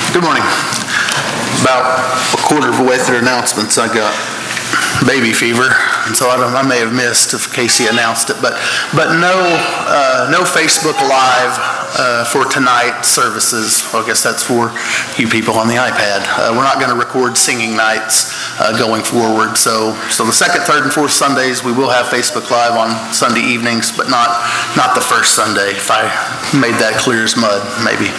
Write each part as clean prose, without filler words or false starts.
Good morning. About a quarter of the way through announcements, I got baby fever, and so I may have missed if Casey announced it, but no Facebook Live for tonight's services. Well, I guess that's for you people on the iPad. We're not going to record singing nights going forward, so the second, third, and fourth Sundays we will have Facebook Live on Sunday evenings, but not the first Sunday. If I made that clear as mud, maybe.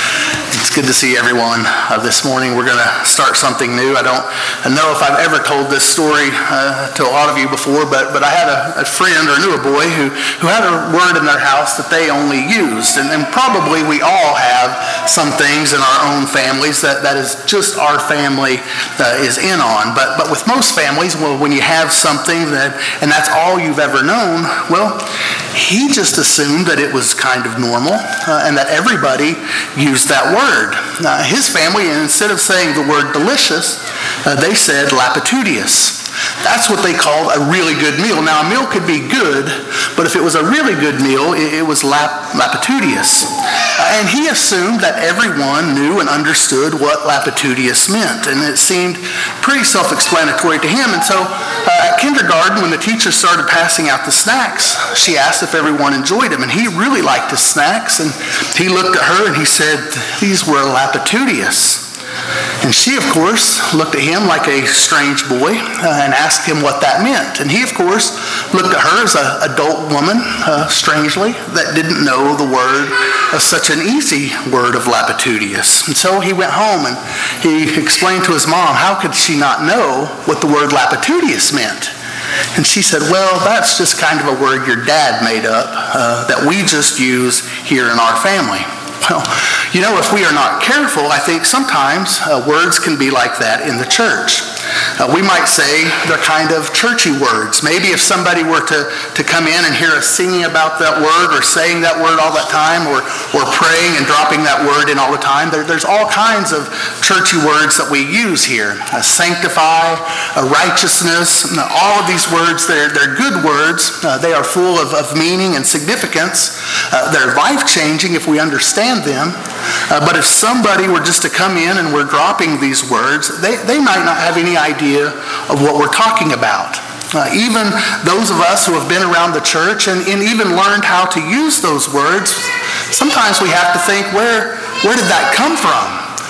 It's good to see everyone this morning. We're going to start something new. I don't know if I've ever told this story to a lot of you before, but I had a friend, or knew a boy who had a word in their house that they only used. And probably we all have some things in our own families that is just our family is in on. But with most families, well, when you have something and that's all you've ever known, well, he just assumed that it was kind of normal and that everybody used that word. His family, instead of saying the word delicious, they said lapitudious. That's what they called a really good meal. Now, a meal could be good, but if it was a really good meal, it was lapitudious. And he assumed that everyone knew and understood what lapitudious meant, and it seemed pretty self-explanatory to him. And so at kindergarten, when the teacher started passing out the snacks, she asked if everyone enjoyed them, and he really liked his snacks, and he looked at her and he said, "These were lapitudious." And she, of course, looked at him like a strange boy and asked him what that meant. And he, of course, looked at her as an adult woman, strangely, that didn't know the word of such an easy word of lapitudious. And so he went home and he explained to his mom, how could she not know what the word lapitudious meant? And she said, well, that's just kind of a word your dad made up that we just use here in our family. Well, if we are not careful, I think sometimes words can be like that in the church. We might say they're kind of churchy words. Maybe if somebody were to come in and hear us singing about that word or saying that word all the time or praying and dropping that word in all the time, there's all kinds of churchy words that we use here. Sanctify, righteousness, all of these words, they're good words. They are full of meaning and significance. They're life-changing if we understand them. But if somebody were just to come in and we're dropping these words, they might not have any idea of what we're talking about. Even those of us who have been around the church and even learned how to use those words, sometimes we have to think, where did that come from?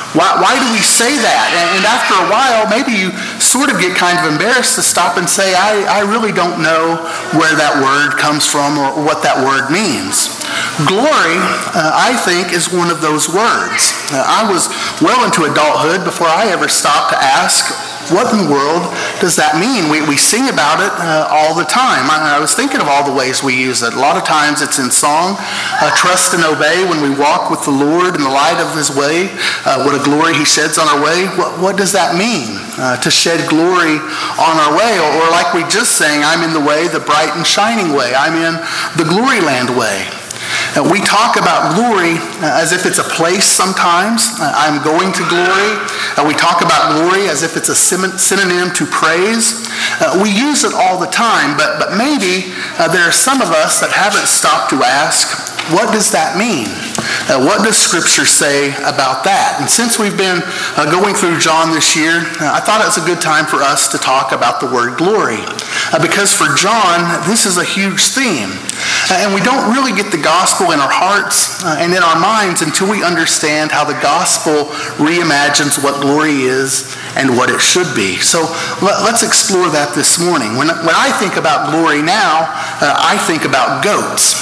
Why do we say that? And after a while, maybe you sort of get kind of embarrassed to stop and say, I really don't know where that word comes from or what that word means. Glory, I think, is one of those words. I was well into adulthood before I ever stopped to ask, what in the world does that mean? We sing about it all the time. I was thinking of all the ways we use it. A lot of times it's in song, trust and obey when we walk with the Lord in the light of His way. What a glory He sheds on our way. What does that mean, to shed glory on our way? Or like we just sang, I'm in the way, the bright and shining way. I'm in the glory land way. We talk about glory as if it's a place sometimes. I'm going to glory. We talk about glory as if it's a synonym to praise. We use it all the time, but maybe there are some of us that haven't stopped to ask, what does that mean? What does Scripture say about that? And since we've been going through John this year, I thought it was a good time for us to talk about the word glory. Because for John, this is a huge theme. And we don't really get the gospel in our hearts and in our minds until we understand how the gospel reimagines what glory is and what it should be. So let's explore that this morning. When I think about glory now, I think about goats.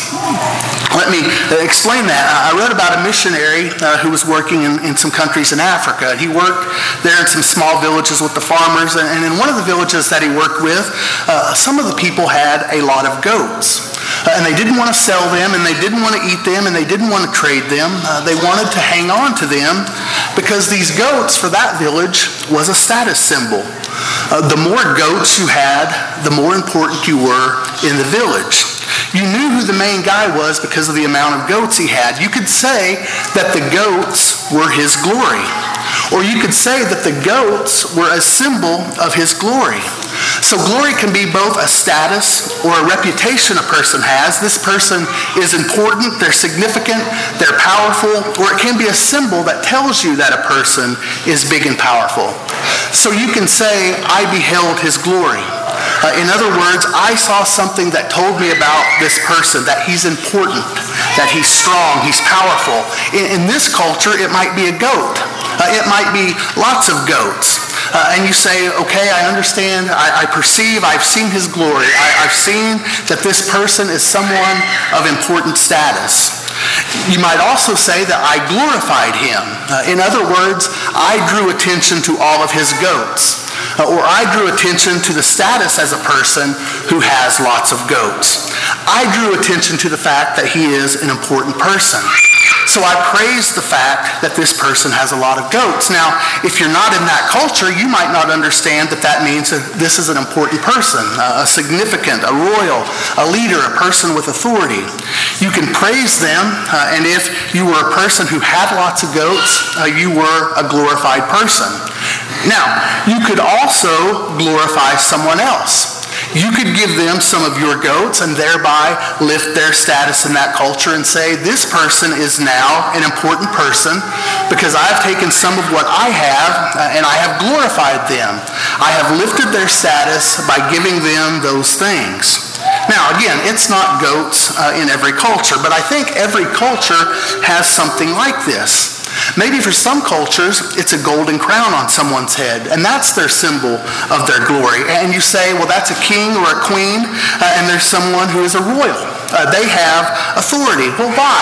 Let me explain that. I read about a missionary who was working in some countries in Africa. He worked there in some small villages with the farmers, and in one of the villages that he worked with, some of the people had a lot of goats. And they didn't want to sell them, and they didn't want to eat them, and they didn't want to trade them. They wanted to hang on to them because these goats for that village was a status symbol. The more goats you had, the more important you were in the village. You knew who the main guy was because of the amount of goats he had. You could say that the goats were his glory. Or you could say that the goats were a symbol of his glory. So glory can be both a status or a reputation a person has. This person is important, they're significant, they're powerful, or it can be a symbol that tells you that a person is big and powerful. So you can say, I beheld his glory. In other words, I saw something that told me about this person, that he's important, that he's strong, he's powerful. In this culture, it might be a goat. It might be lots of goats. And you say, okay, I understand, I perceive, I've seen his glory. I've seen that this person is someone of important status. You might also say that I glorified him. In other words, I drew attention to all of his goats. Or I drew attention to the status as a person who has lots of goats. I drew attention to the fact that he is an important person. So I praise the fact that this person has a lot of goats. Now, if you're not in that culture, you might not understand that that means that this is an important person, a significant, a royal, a leader, a person with authority. You can praise them, and if you were a person who had lots of goats, you were a glorified person. Now, you could also glorify someone else. You could give them some of your goats and thereby lift their status in that culture and say, this person is now an important person because I've taken some of what I have and I have glorified them. I have lifted their status by giving them those things. Now, again, it's not goats in every culture, but I think every culture has something like this. Maybe for some cultures, it's a golden crown on someone's head, and that's their symbol of their glory. And you say, well, that's a king or a queen, and there's someone who is a royal. They have authority. Well, why?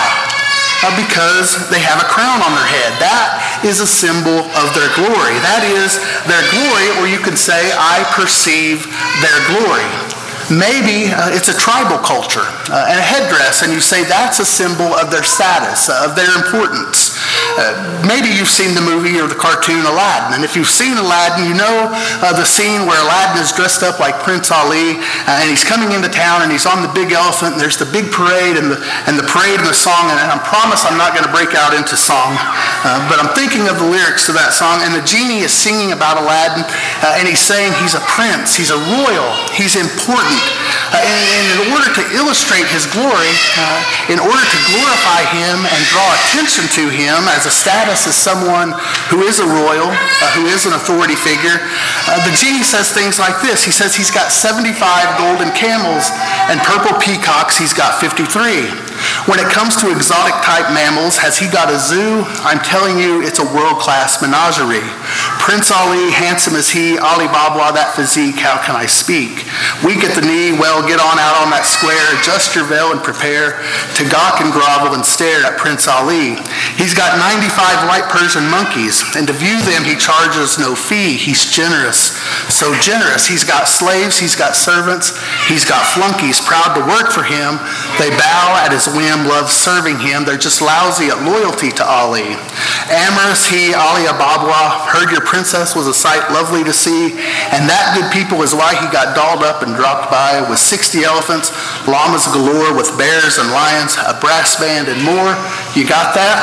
Because they have a crown on their head. That is a symbol of their glory. That is their glory, or you could say, I perceive their glory. Maybe it's a tribal culture and a headdress, and you say that's a symbol of their status, of their importance. Maybe you've seen the movie or the cartoon Aladdin, and if you've seen Aladdin, you know the scene where Aladdin is dressed up like Prince Ali, and he's coming into town, and he's on the big elephant, and there's the big parade, and the parade and the song, and I promise I'm not going to break out into song, but I'm thinking of the lyrics to that song, and the genie is singing about Aladdin, and he's saying he's a prince, he's a royal, he's important. And in order to illustrate his glory, in order to glorify him and draw attention to him as a status as someone who is a royal, who is an authority figure, the genie says things like this. He says he's got 75 golden camels and purple peacocks, he's got 53. When it comes to exotic type mammals, has he got a zoo? I'm telling you, it's a world-class menagerie. Prince Ali, handsome as he, Ali Baba, that physique, how can I speak? Weak at the knee, well, get on out on that square, adjust your veil and prepare to gawk and grovel and stare at Prince Ali. He's got 95 white Persian monkeys, and to view them he charges no fee. He's generous, so generous. He's got slaves, he's got servants, he's got flunkies proud to work for him. They bow at his whim, love serving him. They're just lousy at loyalty to Ali. Amorous he, Ali Ababwa, heard your princess was a sight lovely to see, and that good people is why he got dolled up and dropped by with 60 elephants, llamas galore with bears and lions, a brass band and more. You got that?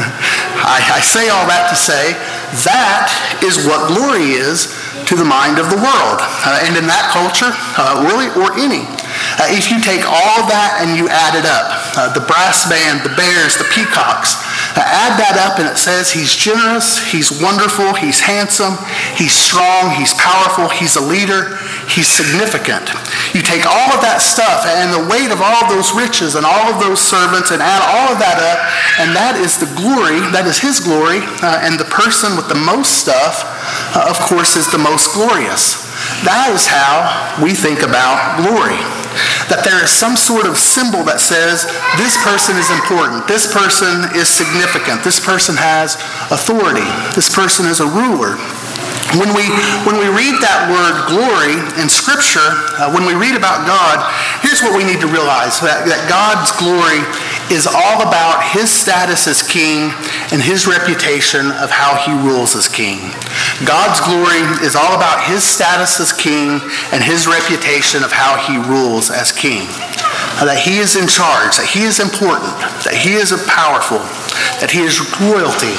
I say all that to say that is what glory is to the mind of the world. And in that culture, really, or any. If you take all of that and you add it up, the brass band, the bears, the peacocks, add that up and it says he's generous, he's wonderful, he's handsome, he's strong, he's powerful, he's a leader, he's significant. You take all of that stuff and the weight of all of those riches and all of those servants and add all of that up, and that is the glory, that is his glory, and the person with the most stuff, of course, is the most glorious. That is how we think about glory. That there is some sort of symbol that says this person is important, this person is significant, this person has authority, this person is a ruler. When we read that word glory in Scripture, when we read about God, here's what we need to realize, that God's glory is all about his status as king and his reputation of how he rules as king. God's glory is all about his status as king and his reputation of how he rules as king. That he is in charge, that he is important, that he is powerful, that he is royalty,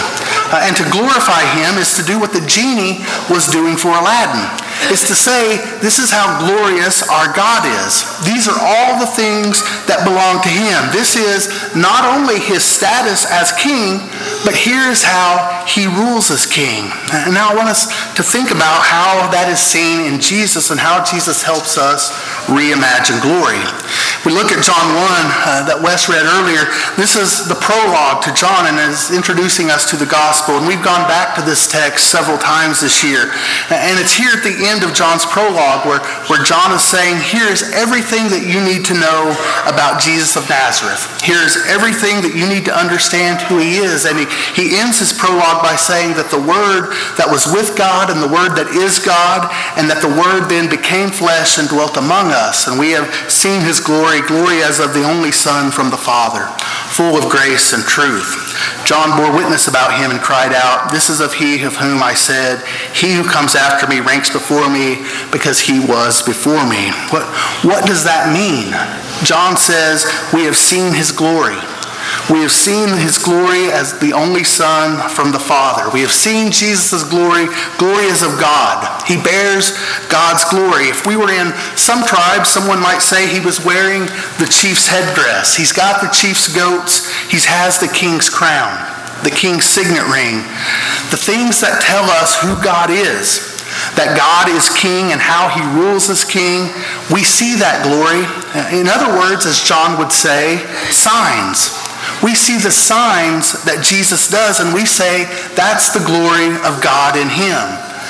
And to glorify him is to do what the genie was doing for Aladdin. It's to say, this is how glorious our God is. These are all the things that belong to him. This is not only his status as king, but here's how he rules as king. And now I want us to think about how that is seen in Jesus and how Jesus helps us reimagine glory. We look at John 1 that Wes read earlier. This is the prologue to John and is introducing us to the gospel. And we've gone back to this text several times this year. And it's here at the end of John's prologue where John is saying, here's everything that you need to know about Jesus of Nazareth. Here's everything that you need to understand who he is. And he ends his prologue by saying that the Word that was with God and the Word that is God, and that the Word then became flesh and dwelt among us. And we have seen his glory as of the only Son from the Father, full of grace and truth. John bore witness about him and cried out, this is of he of whom I said, he who comes after me ranks before me because he was before me. What does that mean? John says, we have seen his glory. We have seen his glory as the only Son from the Father. We have seen Jesus' glory. Glory is of God. He bears God's glory. If we were in some tribe, someone might say he was wearing the chief's headdress. He's got the chief's goats. He has the king's crown, the king's signet ring. The things that tell us who God is, that God is king and how he rules as king, we see that glory. In other words, as John would say, signs. We see the signs that Jesus does, and we say that's the glory of God in him.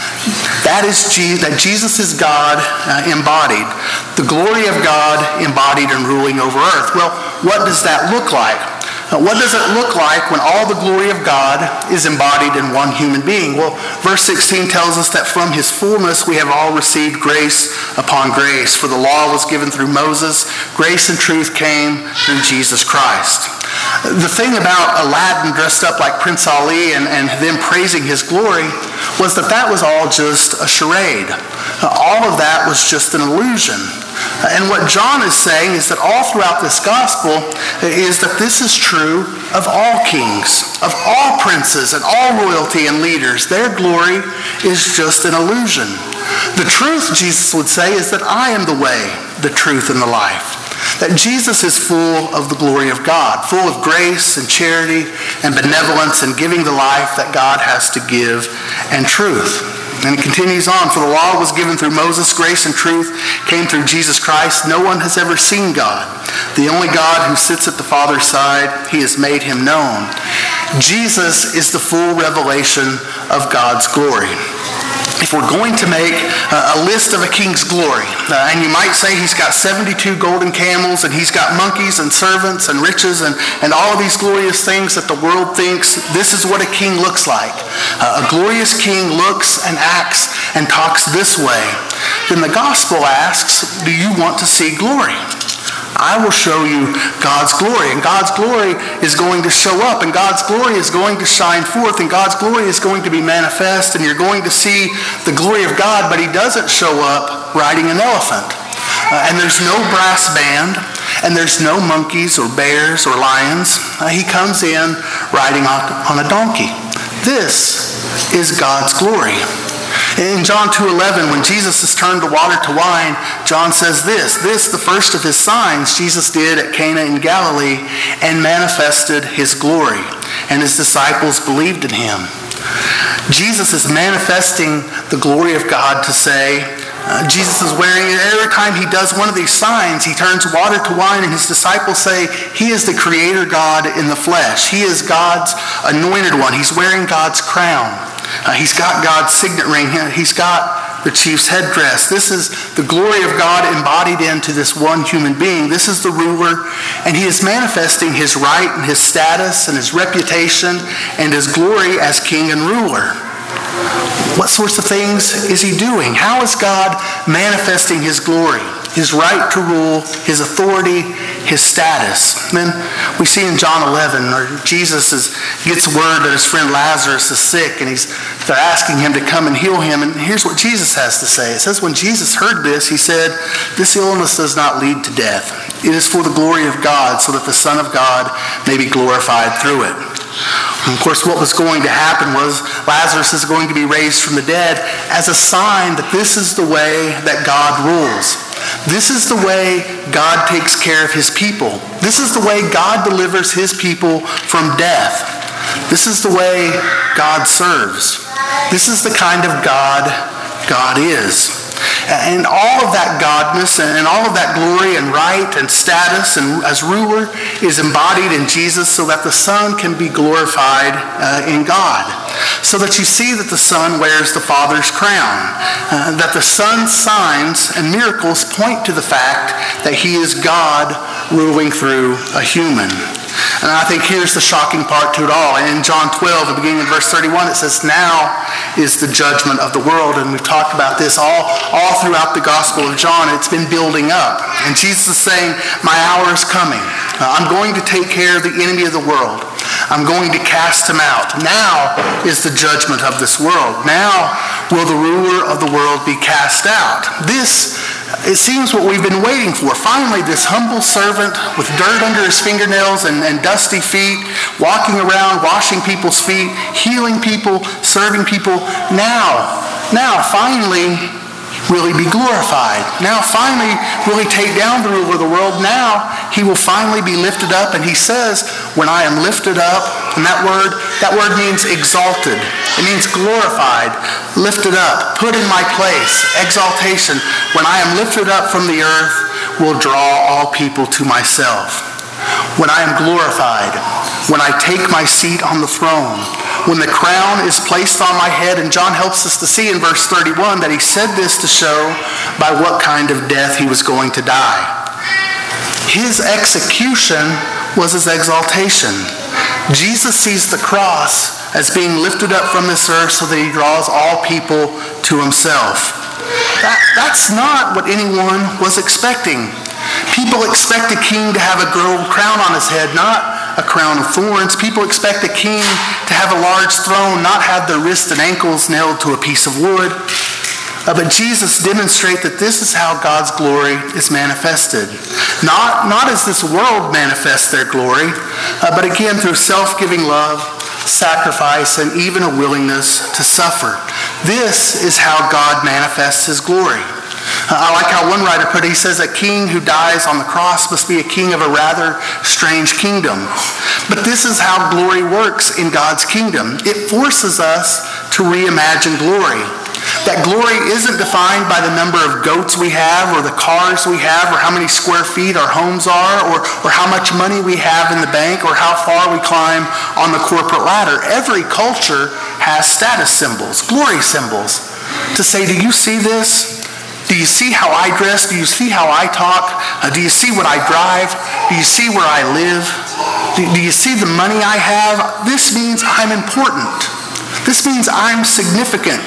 That Jesus is God embodied. The glory of God embodied and ruling over earth. Well, what does that look like? What does it look like when all the glory of God is embodied in one human being? Well, verse 16 tells us that from his fullness we have all received grace upon grace. For the law was given through Moses, grace and truth came through Jesus Christ. The thing about Aladdin dressed up like Prince Ali and them praising his glory was that was all just a charade. All of that was just an illusion. And what John is saying is that all throughout this gospel is that this is true of all kings, of all princes and all royalty and leaders. Their glory is just an illusion. The truth, Jesus would say, is that I am the way, the truth, and the life. That Jesus is full of the glory of God, full of grace and charity and benevolence and giving the life that God has to give and truth. And it continues on, for the law was given through Moses, grace and truth came through Jesus Christ. No one has ever seen God. The only God who sits at the Father's side, he has made him known. Jesus is the full revelation of God's glory. If we're going to make a list of a king's glory, and you might say he's got 72 golden camels, and he's got monkeys and servants and riches and all of these glorious things that the world thinks this is what a king looks like. A glorious king looks and acts and talks this way. Then the gospel asks, do you want to see glory? I will show you God's glory, and God's glory is going to show up, and God's glory is going to shine forth, and God's glory is going to be manifest, and you're going to see the glory of God, but he doesn't show up riding an elephant. And there's no brass band, and there's no monkeys or bears or lions. He comes in riding on a donkey. This is God's glory. In John 2:11, when Jesus is turned the water to wine, John says this, the first of his signs Jesus did at Cana in Galilee and manifested his glory, and his disciples believed in him. Jesus is manifesting the glory of God to say, Jesus is wearing it. Every time he does one of these signs, he turns water to wine, and his disciples say, he is the creator God in the flesh. He is God's anointed one. He's wearing God's crown. He's got God's signet ring. He's got the chief's headdress. This is the glory of God embodied into this one human being. This is the ruler, and he is manifesting his right and his status and his reputation and his glory as king and ruler. What sorts of things is he doing? How is God manifesting his glory, his right to rule, his authority, his status? And then we see in John 11 where Jesus gets word that his friend Lazarus is sick, and they're asking him to come and heal him. And here's what Jesus has to say. It says, when Jesus heard this, he said, this illness does not lead to death. It is for the glory of God, so that the Son of God may be glorified through it. And of course, what was going to happen was Lazarus is going to be raised from the dead as a sign that this is the way that God rules. This is the way God takes care of his people. This is the way God delivers his people from death. This is the way God serves. This is the kind of God God is. And all of that godness and all of that glory and right and status and as ruler is embodied in Jesus so that the Son can be glorified in God. So that you see that the Son wears the Father's crown. That the Son's signs and miracles point to the fact that he is God ruling through a human. And I think here's the shocking part to it all. In John 12, beginning in verse 31, it says, "Now is the judgment of the world." And we've talked about this all throughout the Gospel of John. It's been building up. And Jesus is saying, my hour is coming. I'm going to take care of the enemy of the world. I'm going to cast him out. Now is the judgment of this world. Now will the ruler of the world be cast out. This, it seems, what we've been waiting for. Finally, this humble servant with dirt under his fingernails and dusty feet, walking around, washing people's feet, healing people, serving people. Now, finally, really be glorified. Now, finally, really take down the ruler of the world. Now, he will finally be lifted up. And he says, when I am lifted up, and that word means exalted. It means glorified, lifted up, put in my place, exaltation. When I am lifted up from the earth, will draw all people to myself. When I am glorified, when I take my seat on the throne, when the crown is placed on my head, and John helps us to see in verse 31 that he said this to show by what kind of death he was going to die. His execution was his exaltation. Jesus sees the cross as being lifted up from this earth so that he draws all people to himself. That's not what anyone was expecting. People expect a king to have a gold crown on his head, not a crown of thorns. People expect a king to have a large throne, not have their wrists and ankles nailed to a piece of wood. But Jesus demonstrates that this is how God's glory is manifested. Not as this world manifests their glory, but again through self-giving love, sacrifice, and even a willingness to suffer. This is how God manifests his glory. I like how one writer put it. He says, a king who dies on the cross must be a king of a rather strange kingdom. But this is how glory works in God's kingdom. It forces us to reimagine glory. That glory isn't defined by the number of goats we have or the cars we have or how many square feet our homes are or how much money we have in the bank or how far we climb on the corporate ladder. Every culture has status symbols, glory symbols, to say, do you see this? Do you see how I dress? Do you see how I talk? Do you see what I drive? Do you see where I live? Do you see the money I have? This means I'm important. This means I'm significant.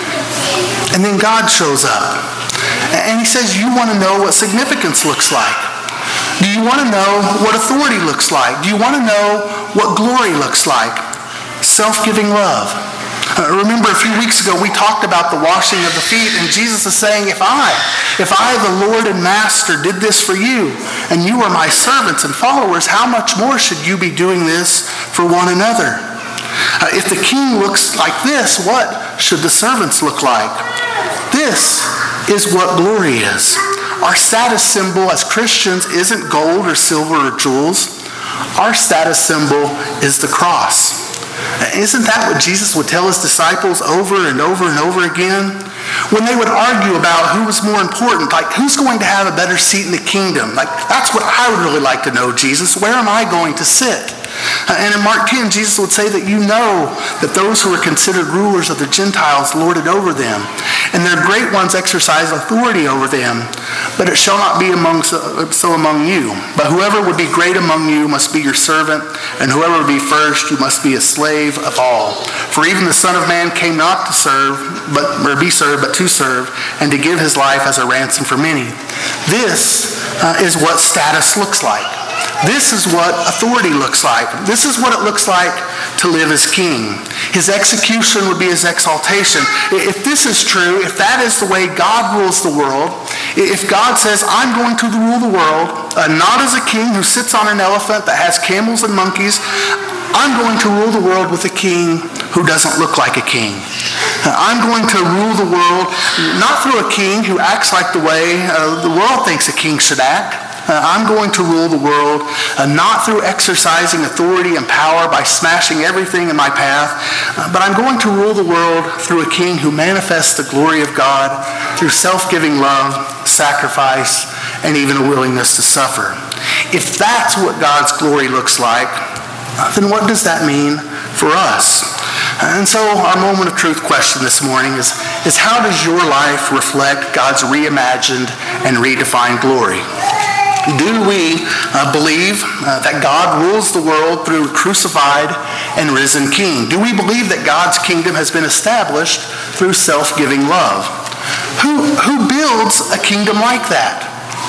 And then God shows up. And he says, you want to know what significance looks like? Do you want to know what authority looks like? Do you want to know what glory looks like? Self-giving love. Remember a few weeks ago we talked about the washing of the feet, and Jesus is saying, if I, the Lord and Master, did this for you, and you are my servants and followers, how much more should you be doing this for one another? If the king looks like this, what should the servants look like? This is what glory is. Our status symbol as Christians isn't gold or silver or jewels. Our status symbol is the cross. Isn't that what Jesus would tell his disciples over and over and over again? When they would argue about who was more important, like who's going to have a better seat in the kingdom, like that's what I would really like to know, Jesus. Where am I going to sit? And in Mark 10, Jesus would say that you know that those who are considered rulers of the Gentiles lord it over them, and their great ones exercise authority over them. But it shall not be so among you. But whoever would be great among you must be your servant, and whoever would be first, you must be a slave of all. For even the Son of Man came not to serve, but to serve, and to give his life as a ransom for many. This is what status looks like. This is what authority looks like. This is what it looks like to live as king. His execution would be his exaltation. If this is true, if that is the way God rules the world, if God says, I'm going to rule the world, not as a king who sits on an elephant that has camels and monkeys, I'm going to rule the world with a king who doesn't look like a king. I'm going to rule the world not through a king who acts like the way the world thinks a king should act. I'm going to rule the world not through exercising authority and power by smashing everything in my path, but I'm going to rule the world through a king who manifests the glory of God through self-giving love, sacrifice, and even a willingness to suffer. If that's what God's glory looks like, then what does that mean for us? And so our moment of truth question this morning is how does your life reflect God's reimagined and redefined glory? Do we believe that God rules the world through a crucified and risen King? Do we believe that God's kingdom has been established through self-giving love? Who builds a kingdom like that?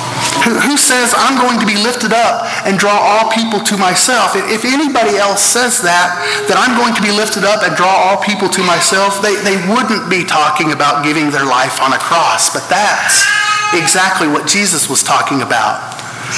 Who says, I'm going to be lifted up and draw all people to myself? If anybody else says that I'm going to be lifted up and draw all people to myself, they wouldn't be talking about giving their life on a cross. But that's exactly what Jesus was talking about.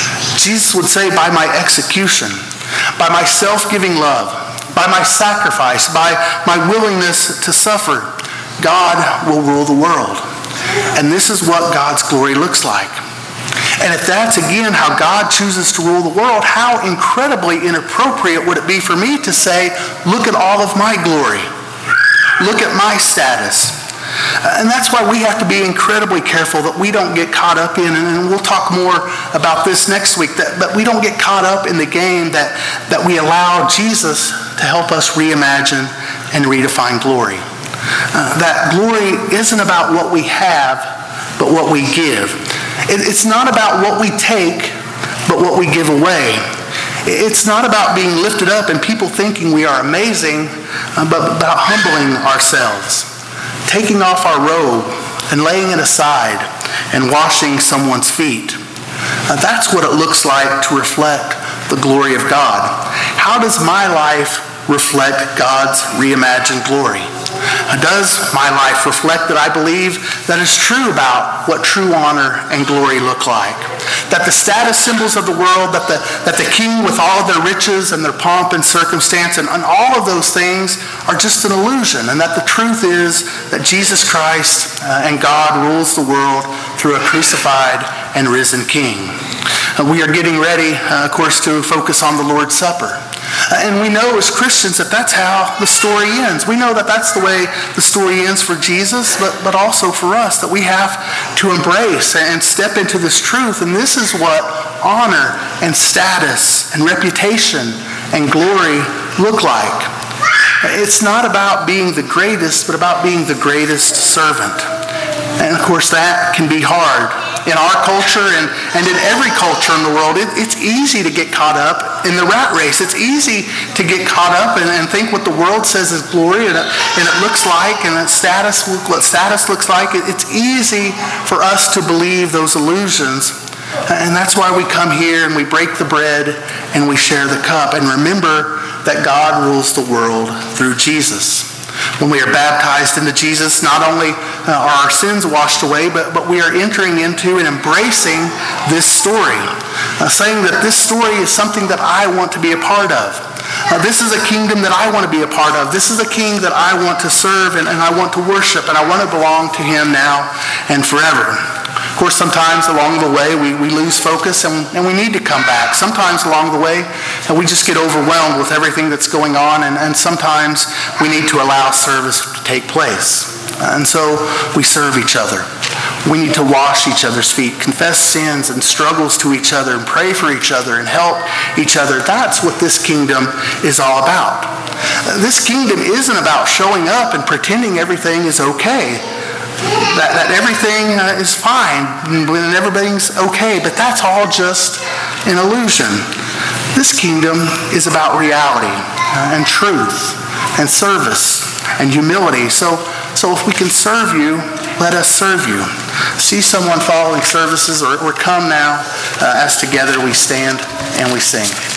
Jesus would say, by my execution, by my self-giving love, by my sacrifice, by my willingness to suffer, God will rule the world. And this is what God's glory looks like. And if that's, again, how God chooses to rule the world, how incredibly inappropriate would it be for me to say, look at all of my glory. Look at my status. And that's why we have to be incredibly careful that we don't get caught up in, and we'll talk more about this next week, that we don't get caught up in the game that we allow Jesus to help us reimagine and redefine glory. That glory isn't about what we have, but what we give. It's not about what we take, but what we give away. It's not about being lifted up and people thinking we are amazing, but about humbling ourselves, taking off our robe and laying it aside and washing someone's feet. That's what it looks like to reflect the glory of God. How does my life reflect God's reimagined glory? Does my life reflect that I believe that is true about what true honor and glory look like? That the status symbols of the world, that the king with all of their riches and their pomp and circumstance and all of those things are just an illusion, and that the truth is that Jesus Christ and God rules the world through a crucified and risen king. We are getting ready, of course, to focus on the Lord's Supper. And we know as Christians that that's how the story ends. We know that that's the way the story ends for Jesus, but also for us, that we have to embrace and step into this truth. And this is what honor and status and reputation and glory look like. It's not about being the greatest, but about being the greatest servant. And of course, that can be hard. In our culture and in every culture in the world, it's easy to get caught up in the rat race. It's easy to get caught up and think what the world says is glory and it looks like, and what status looks like. It's easy for us to believe those illusions. And that's why we come here and we break the bread and we share the cup and remember that God rules the world through Jesus. When we are baptized into Jesus, not only are our sins washed away, but we are entering into and embracing this story, saying that this story is something that I want to be a part of. This is a kingdom that I want to be a part of. This is a king that I want to serve and I want to worship, and I want to belong to him now and forever. Of course, sometimes along the way we lose focus and we need to come back. Sometimes along the way we just get overwhelmed with everything that's going on, and sometimes we need to allow service to take place. And so we serve each other. We need to wash each other's feet, confess sins and struggles to each other, and pray for each other and help each other. That's what this kingdom is all about. This kingdom isn't about showing up and pretending everything is okay. That everything is fine and everything's okay, but that's all just an illusion. This kingdom is about reality and truth and service and humility. So if we can serve you, let us serve you. See someone following services or come now as together we stand and we sing.